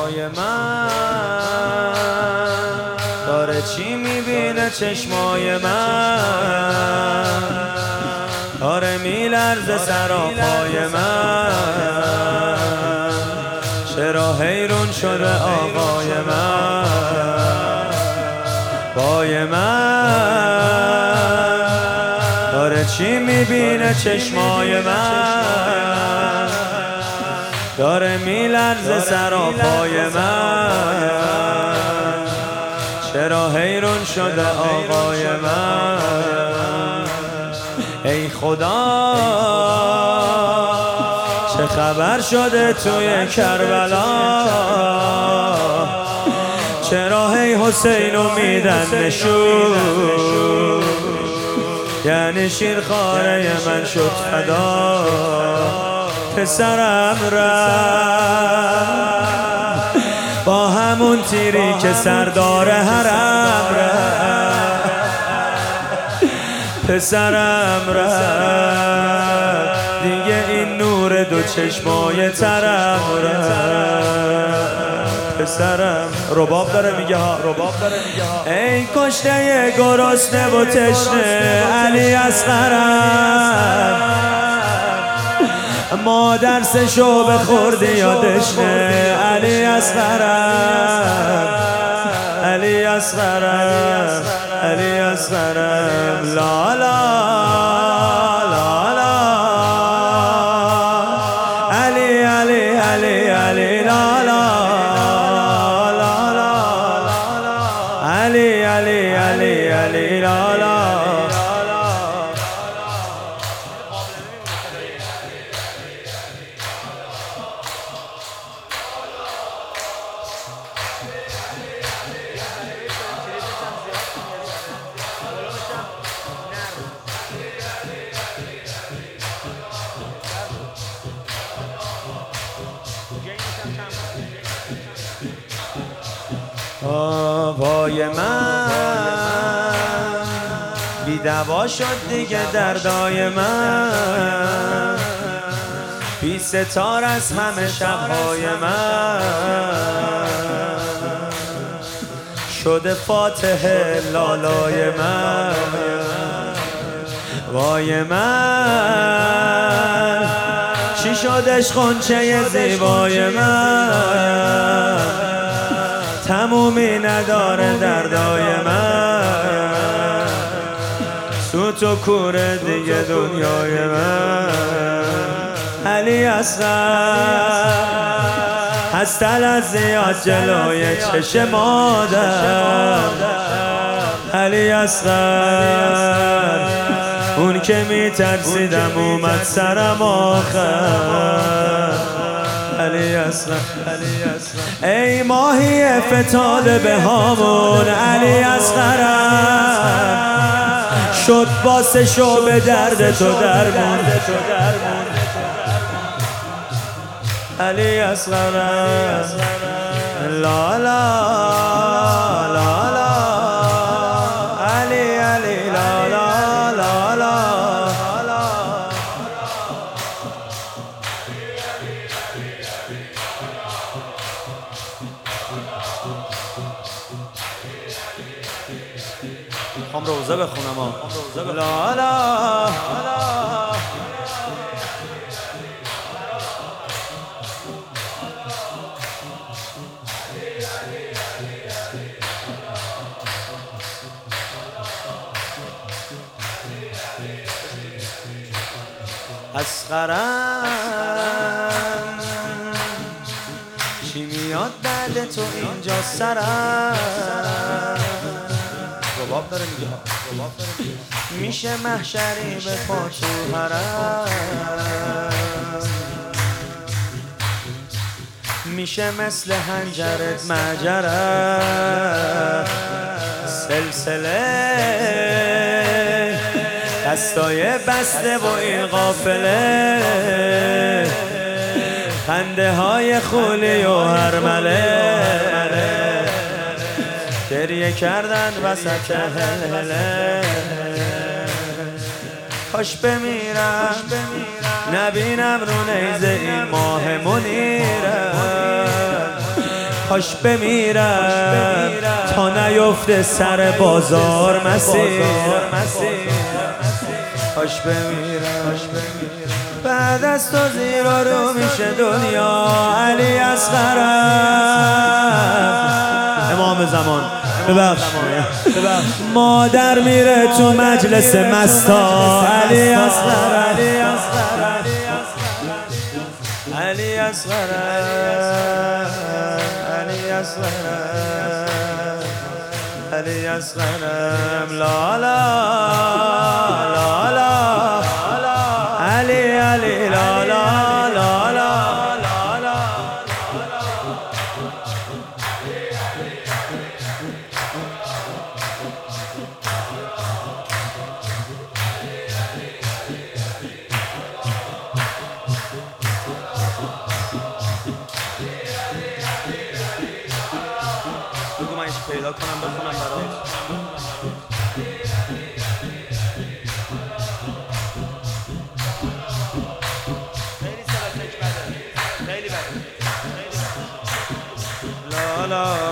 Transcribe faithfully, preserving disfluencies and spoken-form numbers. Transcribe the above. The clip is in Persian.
پای من داره چی میبینه چشمای من، داره میلرزه سراپای من، چرا حیرون شده آقای من، پای من داره چی میبینه چشمای من، داره میلرزه سراپای من، چرا حیرون شده آقای من. ای خدا چه خبر شده توی کربلا، چرا هی حسینو میدن نشون، یعنی شیرخواره من شد فدا، پسرم رفت با همون تیری که سردار حرم رفت، پسرم رفت دیگه این نور دو چشمای ترم رفت، پسرم. رباب داره میگه ها، رباب داره میگه ها. ای کشته گرسنه و تشنه علی اصغرم، مادر سه شعبه خوردی یادشنه علی اصغرم، علی اصغرم، علی اصغرم. لا لا لا لا علی علی علی علی لا لا لا لا علی علی علی علی لا لا. پای من بی دوا شد دیگه دردای من، بی ستار از همه شبهای من، شده فاتح لالای من، وای من چی شدش خونچه زیبای من، تمومی نداره دردای من، سوت و کور دیگه دنیای من. علی اصغر هست از زیاد جلوی چشم مادر، علی اصغر اون که میترسیدم اومد سرم آخر، علی اصغر. ای ماهی فتاده به هامون علی اصغرم، شد باسه شو به درد تو درمون، علی اصغرم. لا لا لا لا علی علی لا لا لا لا. میخوام روزه بخونم ها. لا لا اصغرم چی میاد بعد تو اینجا سرم، رباب داره میگه میشه محشری به پا تو حرم، میشه مثل هنجرت مجرم، سلسله دستای بسته و این قافله، خنده های خولی و هرمله، گریه کردن وسط هلهله. کاش بمیرم نبینم رو نیزه این ماه منیرم، کاش بمیرم تا نیفته سر بازار مسیر، کاش بمیرم بعد از تو زیر و رو میشه دنیا. علی اصغرم امام زمان ببخش مادر میره تو مجلس مستا. علی اصغر علی اصغر علی اصغر علی اصغر علی اصغرم لا لا لا لا علی علی لا لا لا لا لا بگو من ایش پیدا کنم بخونم برات. خیلی صداتش بده، خیلی بده. لا لا